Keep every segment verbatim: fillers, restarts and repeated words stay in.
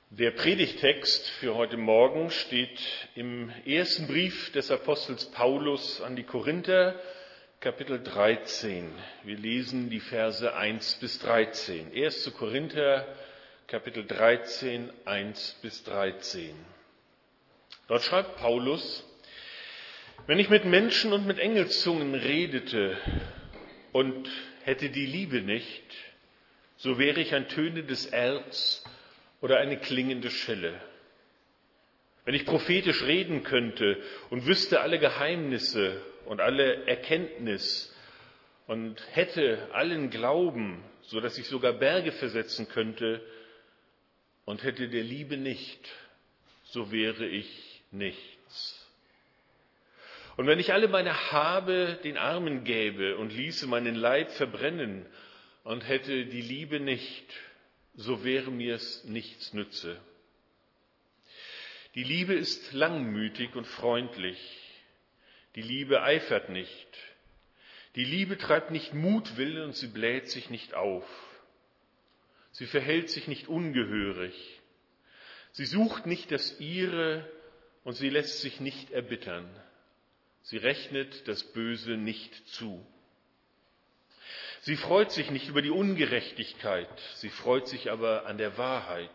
Der Predigttext für heute Morgen steht im ersten Brief des Apostels Paulus an die Korinther, Kapitel dreizehn. Wir lesen die Verse eins bis dreizehn. erster Korinther, Kapitel dreizehn, eins bis dreizehn. Dort schreibt Paulus: Wenn ich mit Menschen und mit Engelszungen redete und hätte die Liebe nicht, so wäre ich ein tönendes Erz oder eine klingende Schelle. Wenn ich prophetisch reden könnte und wüsste alle Geheimnisse und alle Erkenntnis und hätte allen Glauben, so dass ich sogar Berge versetzen könnte, und hätte der Liebe nicht, so wäre ich nichts. Und wenn ich alle meine Habe den Armen gäbe und ließe meinen Leib verbrennen und hätte die Liebe nicht, so wäre mir's nichts nütze. Die Liebe ist langmütig und freundlich. Die Liebe eifert nicht. Die Liebe treibt nicht Mutwillen und sie bläht sich nicht auf. Sie verhält sich nicht ungehörig. Sie sucht nicht das Ihre und sie lässt sich nicht erbittern. Sie rechnet das Böse nicht zu. Sie freut sich nicht über die Ungerechtigkeit, sie freut sich aber an der Wahrheit.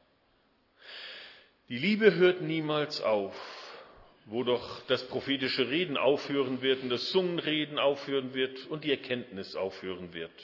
Die Liebe hört niemals auf, wo doch das prophetische Reden aufhören wird und das Zungenreden aufhören wird und die Erkenntnis aufhören wird.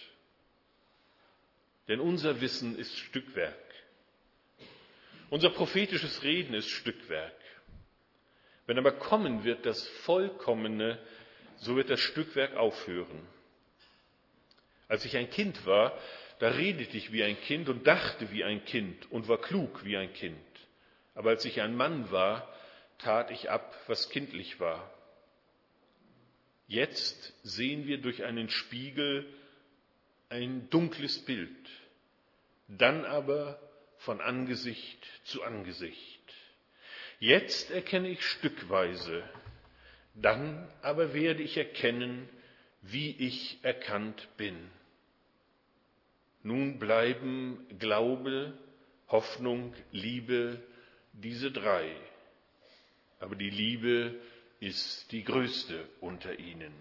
Denn unser Wissen ist Stückwerk. Unser prophetisches Reden ist Stückwerk. Wenn aber kommen wird das Vollkommene, so wird das Stückwerk aufhören. Als ich ein Kind war, da redete ich wie ein Kind und dachte wie ein Kind und war klug wie ein Kind. Aber als ich ein Mann war, tat ich ab, was kindlich war. Jetzt sehen wir durch einen Spiegel ein dunkles Bild, dann aber von Angesicht zu Angesicht. Jetzt erkenne ich stückweise, dann aber werde ich erkennen, wie ich erkannt bin. Nun bleiben Glaube, Hoffnung, Liebe, diese drei. Aber die Liebe ist die größte unter ihnen.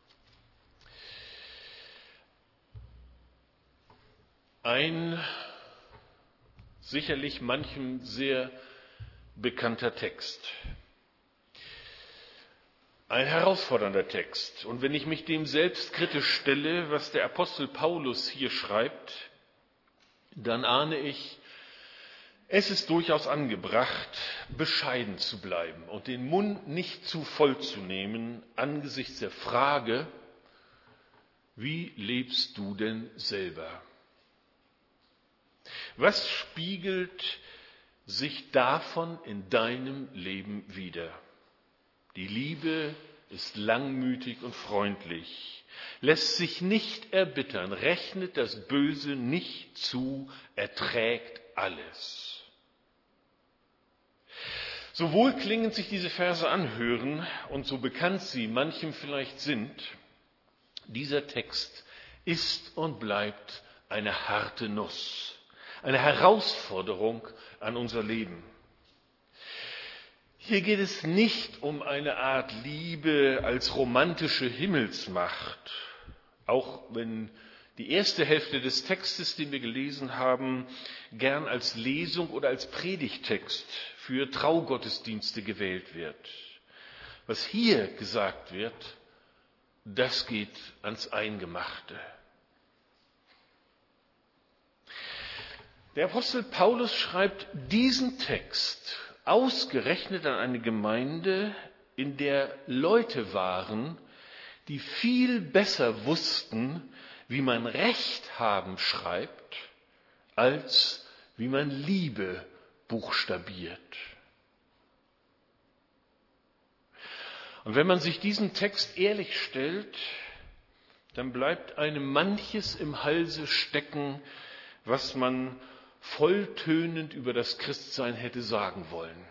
Ein sicherlich manchem sehr bekannter Text. Ein herausfordernder Text. Und wenn ich mich dem selbstkritisch stelle, was der Apostel Paulus hier schreibt, dann ahne ich, es ist durchaus angebracht, bescheiden zu bleiben und den Mund nicht zu voll zu nehmen angesichts der Frage, wie lebst du denn selber? Was spiegelt sich davon in deinem Leben wider? Die Liebe ist langmütig und freundlich, lässt sich nicht erbittern, rechnet das Böse nicht zu, erträgt alles. So wohlklingend sich diese Verse anhören und so bekannt sie manchem vielleicht sind, dieser Text ist und bleibt eine harte Nuss, eine Herausforderung an unser Leben. Hier geht es nicht um eine Art Liebe als romantische Himmelsmacht, auch wenn die erste Hälfte des Textes, den wir gelesen haben, gern als Lesung oder als Predigttext für Traugottesdienste gewählt wird. Was hier gesagt wird, das geht ans Eingemachte. Der Apostel Paulus schreibt diesen Text ausgerechnet an eine Gemeinde, in der Leute waren, die viel besser wussten, wie man Recht haben schreibt, als wie man Liebe buchstabiert. Und wenn man sich diesen Text ehrlich stellt, dann bleibt einem manches im Halse stecken, was man volltönend über das Christsein hätte sagen wollen.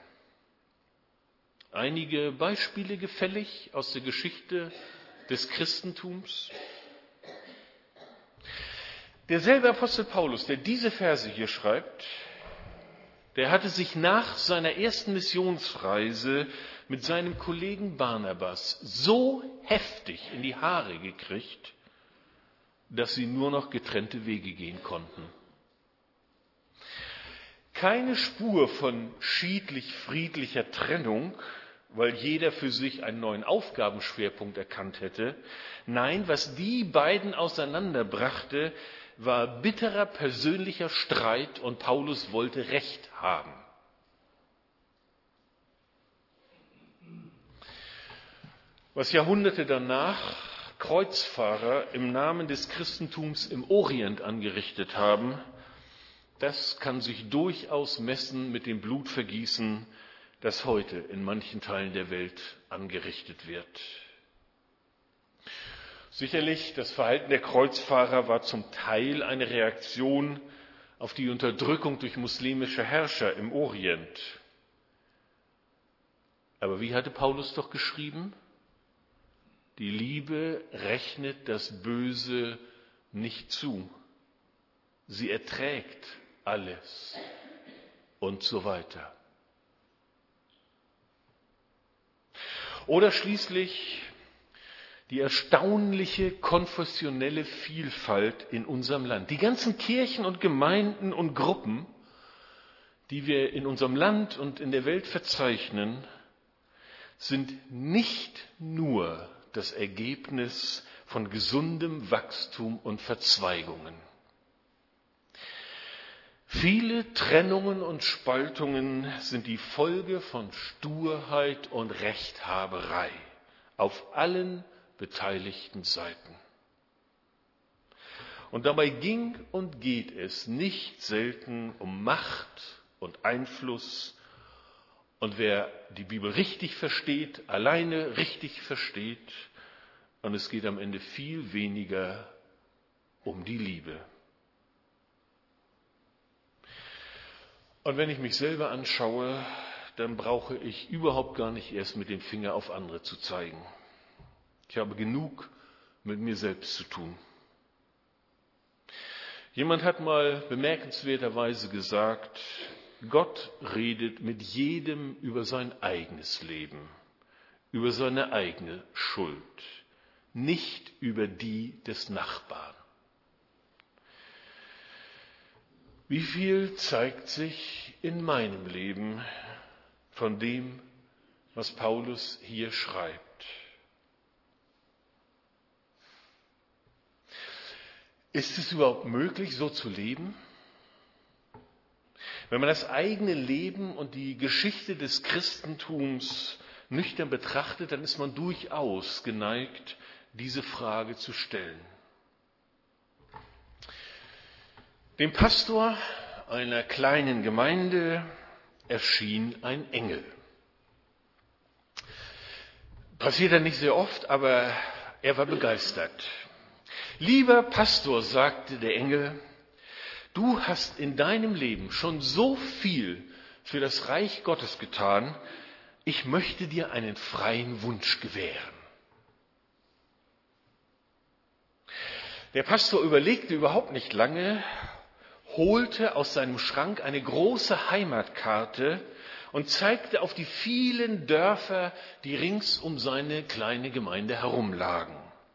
Einige Beispiele gefällig aus der Geschichte des Christentums. Derselbe Apostel Paulus, der diese Verse hier schreibt, Der hatte sich nach seiner ersten Missionsreise mit seinem Kollegen Barnabas so heftig in die Haare gekriegt, dass sie nur noch getrennte Wege gehen konnten. Keine Spur von schiedlich-friedlicher Trennung, weil jeder für sich einen neuen Aufgabenschwerpunkt erkannt hätte. Nein, was die beiden auseinanderbrachte, war bitterer persönlicher Streit und Paulus wollte Recht haben. Was Jahrhunderte danach Kreuzfahrer im Namen des Christentums im Orient angerichtet haben, das kann sich durchaus messen mit dem Blutvergießen, das heute in manchen Teilen der Welt angerichtet wird. Sicherlich, das Verhalten der Kreuzfahrer war zum Teil eine Reaktion auf die Unterdrückung durch muslimische Herrscher im Orient. Aber wie hatte Paulus doch geschrieben? Die Liebe rechnet das Böse nicht zu. Sie erträgt alles und so weiter. Oder schließlich die erstaunliche konfessionelle Vielfalt in unserem Land. Die ganzen Kirchen und Gemeinden und Gruppen, die wir in unserem Land und in der Welt verzeichnen, sind nicht nur das Ergebnis von gesundem Wachstum und Verzweigungen. Viele Trennungen und Spaltungen sind die Folge von Sturheit und Rechthaberei auf allen beteiligten Seiten. Und dabei ging und geht es nicht selten um Macht und Einfluss. Und wer die Bibel richtig versteht, alleine richtig versteht, und es geht am Ende viel weniger um die Liebe. Und wenn ich mich selber anschaue, dann brauche ich überhaupt gar nicht erst mit dem Finger auf andere zu zeigen. Ich habe genug mit mir selbst zu tun. Jemand hat mal bemerkenswerterweise gesagt, Gott redet mit jedem über sein eigenes Leben, über seine eigene Schuld, nicht über die des Nachbarn. Wie viel zeigt sich in meinem Leben von dem, was Paulus hier schreibt? Ist es überhaupt möglich, so zu leben? Wenn man das eigene Leben und die Geschichte des Christentums nüchtern betrachtet, dann ist man durchaus geneigt, diese Frage zu stellen. Dem Pastor einer kleinen Gemeinde erschien ein Engel. Passiert ja nicht sehr oft, aber er war begeistert. Lieber Pastor, sagte der Engel, du hast in deinem Leben schon so viel für das Reich Gottes getan, ich möchte dir einen freien Wunsch gewähren. Der Pastor überlegte überhaupt nicht lange, holte aus seinem Schrank eine große Heimatkarte und zeigte auf die vielen Dörfer, die rings um seine kleine Gemeinde herumlagen.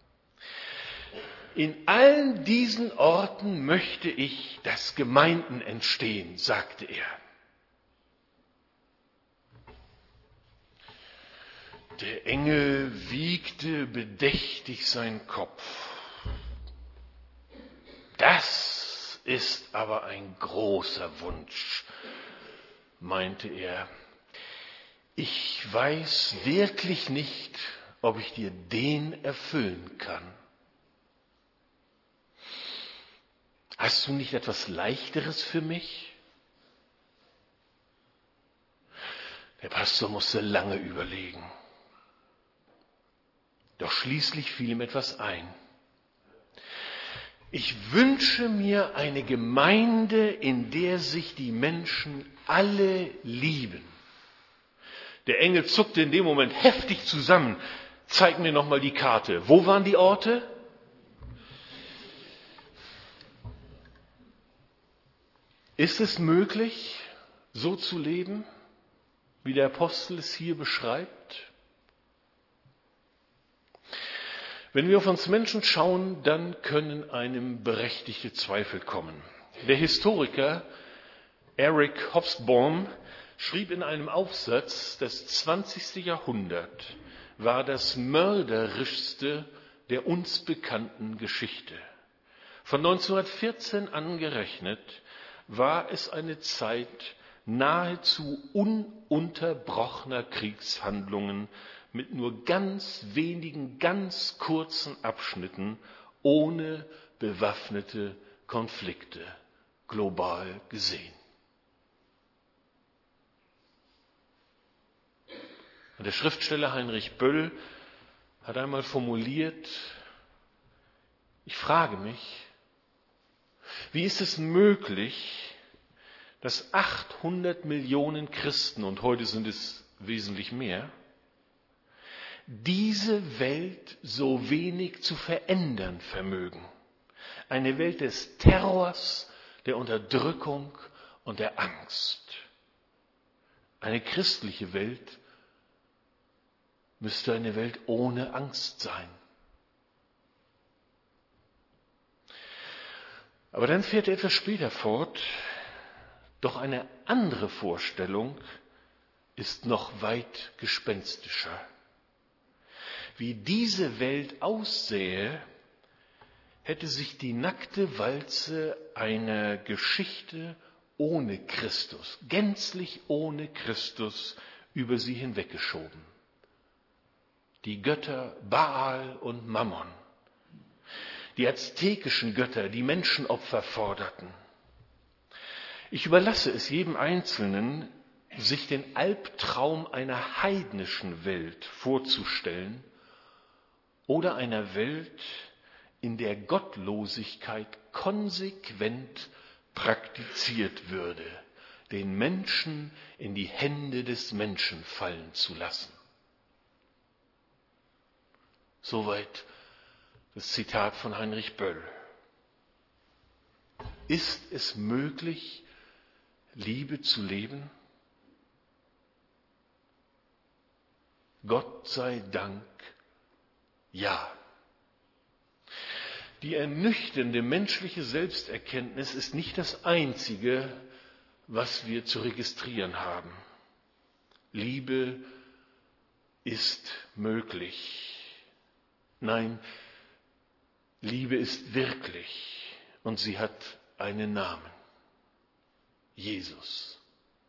In allen diesen Orten möchte ich, dass Gemeinden entstehen, sagte er. Der Engel wiegte bedächtig seinen Kopf. Das ist aber ein großer Wunsch, meinte er. Ich weiß wirklich nicht, ob ich dir den erfüllen kann. Hast du nicht etwas Leichteres für mich? Der Pastor musste lange überlegen. Doch schließlich fiel ihm etwas ein. Ich wünsche mir eine Gemeinde, in der sich die Menschen alle lieben. Der Engel zuckte in dem Moment heftig zusammen. Zeig mir nochmal die Karte. Wo waren die Orte? Ist es möglich, so zu leben, wie der Apostel es hier beschreibt? Wenn wir auf uns Menschen schauen, dann können einem berechtigte Zweifel kommen. Der Historiker Eric Hobsbawm schrieb in einem Aufsatz, das zwanzigste Jahrhundert war das mörderischste der uns bekannten Geschichte. Von neunzehnhundertvierzehn an gerechnet war es eine Zeit nahezu ununterbrochener Kriegshandlungen mit nur ganz wenigen, ganz kurzen Abschnitten ohne bewaffnete Konflikte, global gesehen. Und der Schriftsteller Heinrich Böll hat einmal formuliert, ich frage mich, wie ist es möglich, dass achthundert Millionen Christen, und heute sind es wesentlich mehr, diese Welt so wenig zu verändern vermögen. Eine Welt des Terrors, der Unterdrückung und der Angst. Eine christliche Welt müsste eine Welt ohne Angst sein. Aber dann fährt er etwas später fort, doch eine andere Vorstellung ist noch weit gespenstischer. Wie diese Welt aussähe, hätte sich die nackte Walze einer Geschichte ohne Christus, gänzlich ohne Christus, über sie hinweggeschoben. Die Götter Baal und Mammon, die aztekischen Götter, die Menschenopfer forderten. Ich überlasse es jedem Einzelnen, sich den Albtraum einer heidnischen Welt vorzustellen oder einer Welt, in der Gottlosigkeit konsequent praktiziert würde, den Menschen in die Hände des Menschen fallen zu lassen. Soweit das Zitat von Heinrich Böll. Ist es möglich, Liebe zu leben? Gott sei Dank, ja. Die ernüchternde menschliche Selbsterkenntnis ist nicht das Einzige, was wir zu registrieren haben. Liebe ist möglich. Nein, Liebe ist wirklich und sie hat einen Namen. Jesus.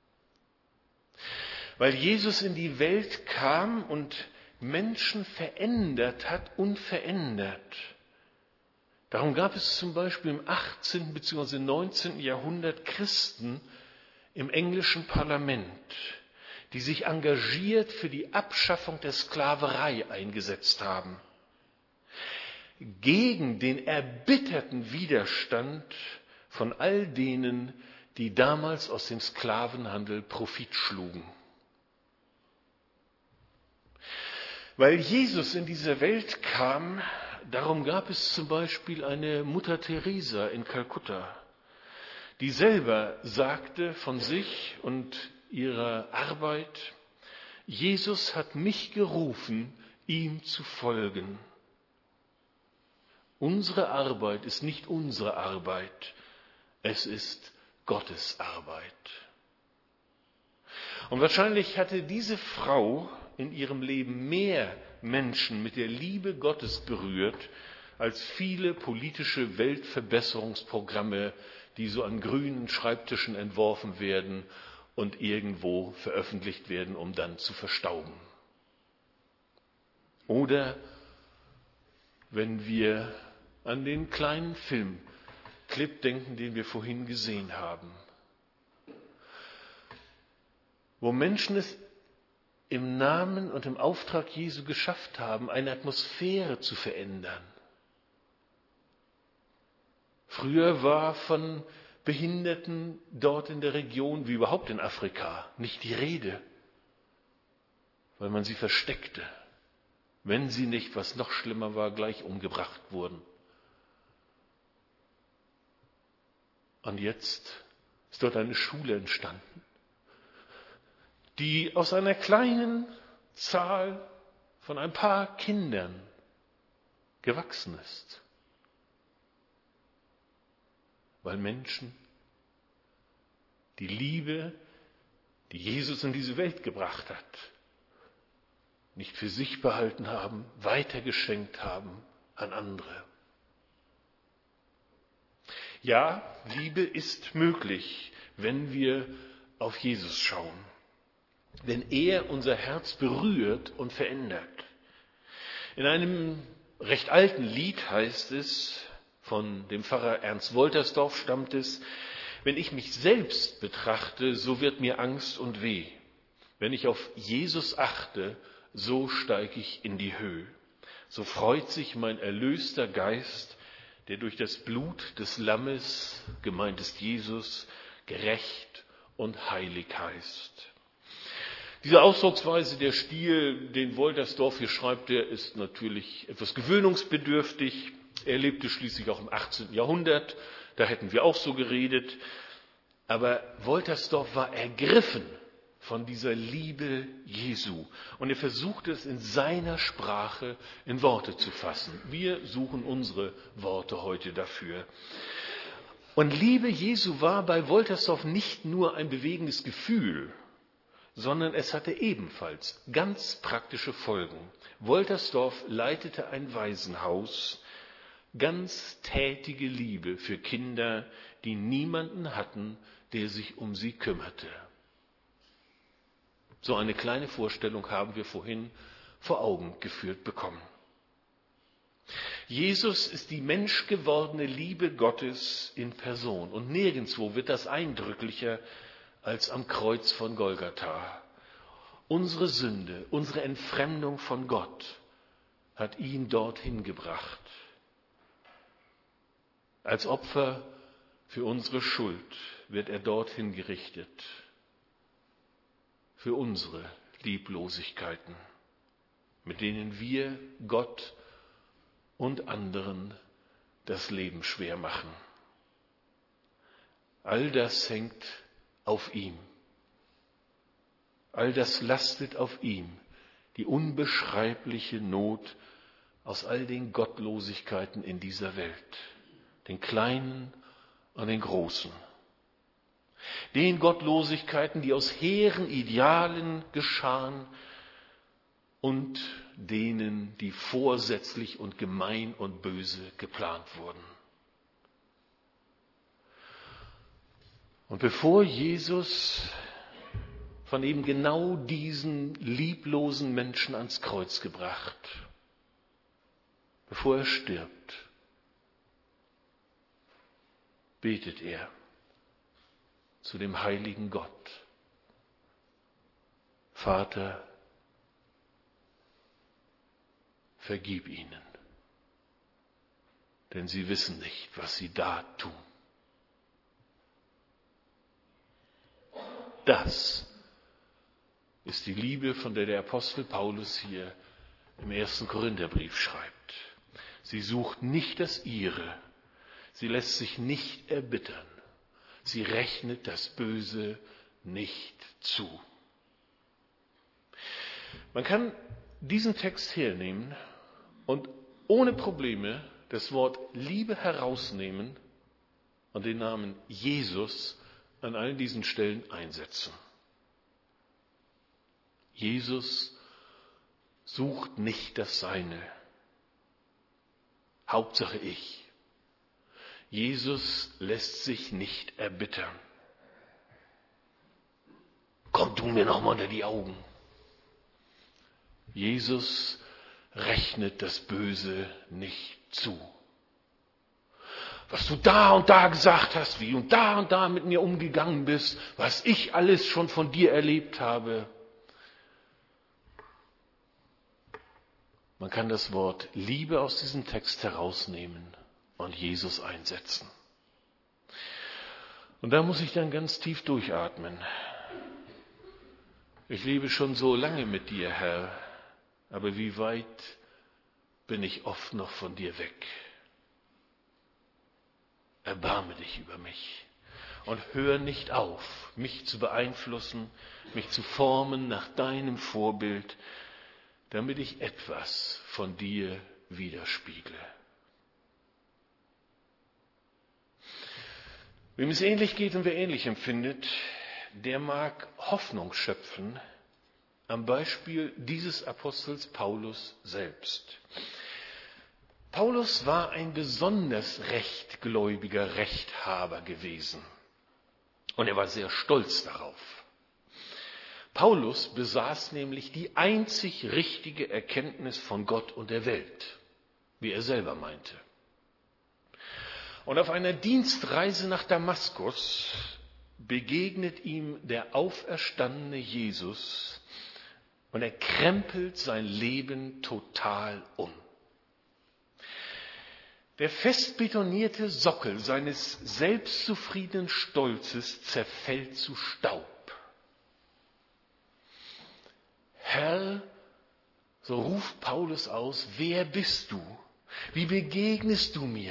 Weil Jesus in die Welt kam und Menschen verändert hat, unverändert. Darum gab es zum Beispiel im achtzehnten bzw. neunzehnten Jahrhundert Christen im englischen Parlament, die sich engagiert für die Abschaffung der Sklaverei eingesetzt haben. Gegen den erbitterten Widerstand von all denen, die damals aus dem Sklavenhandel Profit schlugen. Weil Jesus in diese Welt kam, darum gab es zum Beispiel eine Mutter Teresa in Kalkutta, die selber sagte von sich und ihrer Arbeit, Jesus hat mich gerufen, ihm zu folgen. Unsere Arbeit ist nicht unsere Arbeit, es ist Gottes Arbeit. Und wahrscheinlich hatte diese Frau in ihrem Leben mehr Menschen mit der Liebe Gottes berührt, als viele politische Weltverbesserungsprogramme, die so an grünen Schreibtischen entworfen werden und irgendwo veröffentlicht werden, um dann zu verstauben. Oder wenn wir an den kleinen Filmclip denken, den wir vorhin gesehen haben, wo Menschen es im Namen und im Auftrag Jesu geschafft haben, eine Atmosphäre zu verändern. Früher war von Behinderten dort in der Region, wie überhaupt in Afrika, nicht die Rede, weil man sie versteckte, wenn sie nicht, was noch schlimmer war, gleich umgebracht wurden. Und jetzt ist dort eine Schule entstanden, die aus einer kleinen Zahl von ein paar Kindern gewachsen ist. Weil Menschen die Liebe, die Jesus in diese Welt gebracht hat, nicht für sich behalten haben, weitergeschenkt haben an andere. Ja, Liebe ist möglich, wenn wir auf Jesus schauen, wenn er unser Herz berührt und verändert. In einem recht alten Lied heißt es, von dem Pfarrer Ernst Woltersdorf stammt es: Wenn ich mich selbst betrachte, so wird mir Angst und weh. Wenn ich auf Jesus achte, so steig ich in die Höhe. So freut sich mein erlöster Geist, der durch das Blut des Lammes, gemeint ist Jesus, gerecht und heilig heißt. Diese Ausdrucksweise, der Stil, den Woltersdorf hier schreibt, der ist natürlich etwas gewöhnungsbedürftig. Er lebte schließlich auch im achtzehnten Jahrhundert, da hätten wir auch so geredet. Aber Woltersdorf war ergriffen von dieser Liebe Jesu. Und er versucht es in seiner Sprache in Worte zu fassen. Wir suchen unsere Worte heute dafür. Und Liebe Jesu war bei Woltersdorf nicht nur ein bewegendes Gefühl, sondern es hatte ebenfalls ganz praktische Folgen. Woltersdorf leitete ein Waisenhaus, ganz tätige Liebe für Kinder, die niemanden hatten, der sich um sie kümmerte. So eine kleine Vorstellung haben wir vorhin vor Augen geführt bekommen. Jesus ist die menschgewordene Liebe Gottes in Person. Und nirgendwo wird das eindrücklicher als am Kreuz von Golgatha. Unsere Sünde, unsere Entfremdung von Gott hat ihn dorthin gebracht. Als Opfer für unsere Schuld wird er dorthin gerichtet. Für unsere Lieblosigkeiten, mit denen wir Gott und anderen das Leben schwer machen. All das hängt auf ihm. All das lastet auf ihm, die unbeschreibliche Not aus all den Gottlosigkeiten in dieser Welt, den kleinen und den großen. Den Gottlosigkeiten, die aus hehren Idealen geschahen und denen, die vorsätzlich und gemein und böse geplant wurden. Und bevor Jesus von eben genau diesen lieblosen Menschen ans Kreuz gebracht, bevor er stirbt, betet er zu dem heiligen Gott: Vater, vergib ihnen, denn sie wissen nicht, was sie da tun. Das ist die Liebe, von der der Apostel Paulus hier im ersten Korintherbrief schreibt. Sie sucht nicht das Ihre, sie lässt sich nicht erbittern, sie rechnet das Böse nicht zu. Man kann diesen Text hernehmen und ohne Probleme das Wort Liebe herausnehmen und den Namen Jesus an allen diesen Stellen einsetzen. Jesus sucht nicht das Seine. Hauptsache ich. Jesus lässt sich nicht erbittern. Komm, tu mir noch mal unter die Augen. Jesus rechnet das Böse nicht zu. Was du da und da gesagt hast, wie und da und da mit mir umgegangen bist, was ich alles schon von dir erlebt habe. Man kann das Wort Liebe aus diesem Text herausnehmen und Jesus einsetzen. Und da muss ich dann ganz tief durchatmen. Ich lebe schon so lange mit dir, Herr, aber wie weit bin ich oft noch von dir weg? Erbarme dich über mich. und hör nicht auf, mich zu beeinflussen, mich zu formen nach deinem Vorbild, damit ich etwas von dir widerspiegle. Wem es ähnlich geht und wer ähnlich empfindet, der mag Hoffnung schöpfen am Beispiel dieses Apostels Paulus selbst. Paulus war ein besonders rechtgläubiger Rechthaber gewesen und er war sehr stolz darauf. Paulus besaß nämlich die einzig richtige Erkenntnis von Gott und der Welt, wie er selber meinte. Und auf einer Dienstreise nach Damaskus begegnet ihm der auferstandene Jesus und er krempelt sein Leben total um. Der fest betonierte Sockel seines selbstzufriedenen Stolzes zerfällt zu Staub. Herr, so ruft Paulus aus, wer bist du? Wie begegnest du mir?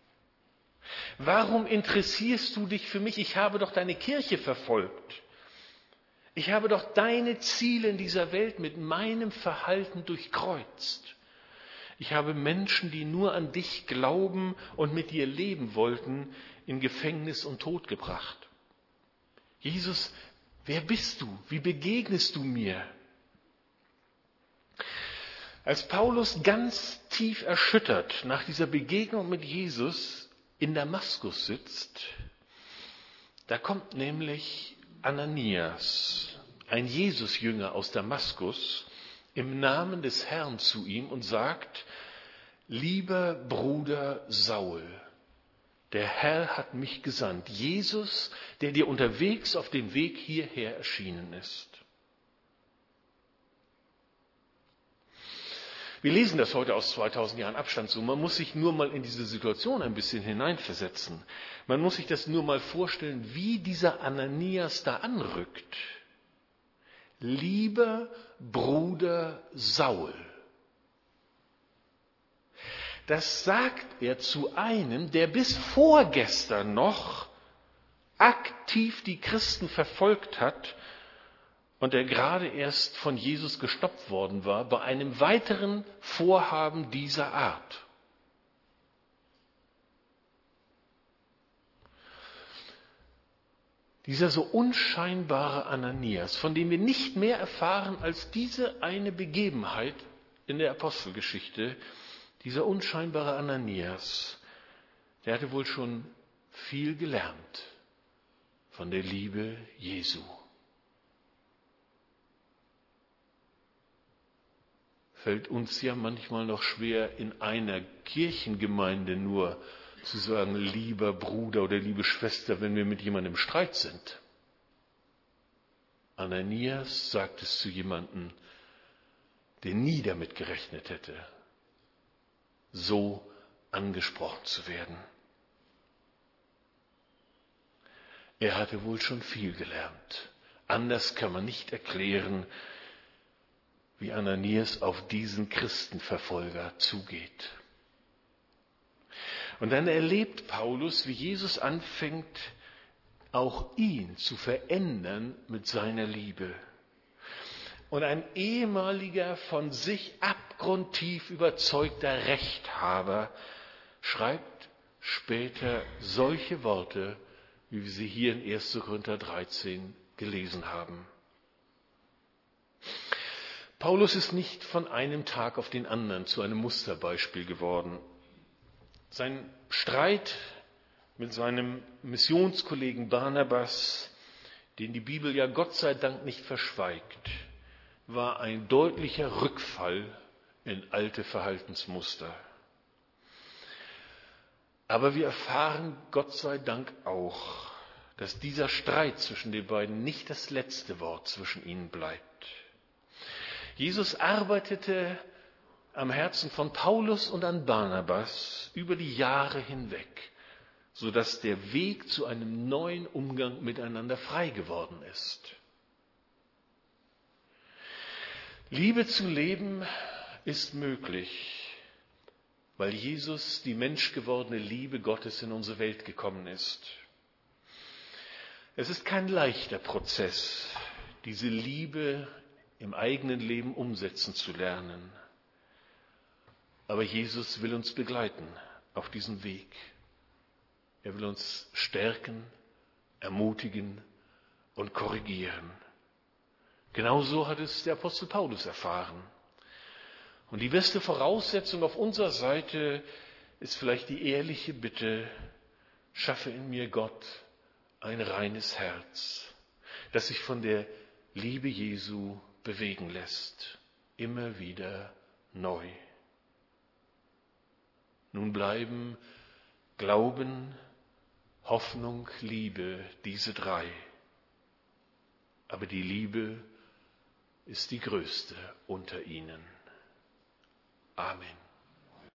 Warum interessierst du dich für mich? Ich habe doch deine Kirche verfolgt. Ich habe doch deine Ziele in dieser Welt mit meinem Verhalten durchkreuzt. Ich habe Menschen, die nur an dich glauben und mit dir leben wollten, in Gefängnis und Tod gebracht. Jesus, wer bist du? Wie begegnest du mir? Als Paulus ganz tief erschüttert nach dieser Begegnung mit Jesus in Damaskus sitzt, da kommt nämlich Ananias, ein Jesusjünger aus Damaskus, im Namen des Herrn zu ihm und sagt, lieber Bruder Saul, der Herr hat mich gesandt, Jesus, der dir unterwegs auf dem Weg hierher erschienen ist. Wir lesen das heute aus zweitausend Jahren Abstand so. Man muss sich nur mal in diese Situation ein bisschen hineinversetzen. Man muss sich das nur mal vorstellen, wie dieser Ananias da anrückt. Lieber Bruder Saul. Das sagt er zu einem, der bis vorgestern noch aktiv die Christen verfolgt hat und der gerade erst von Jesus gestoppt worden war bei einem weiteren Vorhaben dieser Art. Dieser so unscheinbare Ananias, von dem wir nicht mehr erfahren als diese eine Begebenheit in der Apostelgeschichte, dieser unscheinbare Ananias, der hatte wohl schon viel gelernt von der Liebe Jesu. Fällt uns ja manchmal noch schwer, in einer Kirchengemeinde nur zu sagen, lieber Bruder oder liebe Schwester, wenn wir mit jemandem im Streit sind. Ananias sagt es zu jemandem, der nie damit gerechnet hätte, so angesprochen zu werden. Er hatte wohl schon viel gelernt. Anders kann man nicht erklären, wie Ananias auf diesen Christenverfolger zugeht. Und dann erlebt Paulus, wie Jesus anfängt, auch ihn zu verändern mit seiner Liebe. Und ein ehemaliger, von sich abgrundtief überzeugter Rechthaber schreibt später solche Worte, wie wir sie hier in erster Korinther dreizehn gelesen haben. Paulus ist nicht von einem Tag auf den anderen zu einem Musterbeispiel geworden. Sein Streit mit seinem Missionskollegen Barnabas, den die Bibel ja Gott sei Dank nicht verschweigt, war ein deutlicher Rückfall in alte Verhaltensmuster. Aber wir erfahren Gott sei Dank auch, dass dieser Streit zwischen den beiden nicht das letzte Wort zwischen ihnen bleibt. Jesus arbeitete am Herzen von Paulus und an Barnabas über die Jahre hinweg, sodass der Weg zu einem neuen Umgang miteinander frei geworden ist. Liebe zu leben ist möglich, weil Jesus, die menschgewordene Liebe Gottes, in unsere Welt gekommen ist. Es ist kein leichter Prozess, diese Liebe im eigenen Leben umsetzen zu lernen. Aber Jesus will uns begleiten auf diesem Weg. Er will uns stärken, ermutigen und korrigieren. Genauso hat es der Apostel Paulus erfahren. Und die beste Voraussetzung auf unserer Seite ist vielleicht die ehrliche Bitte: Schaffe in mir, Gott, ein reines Herz, das sich von der Liebe Jesu bewegen lässt, immer wieder neu. Nun bleiben Glauben, Hoffnung, Liebe, diese drei. Aber die Liebe ist die größte unter ihnen. Amen.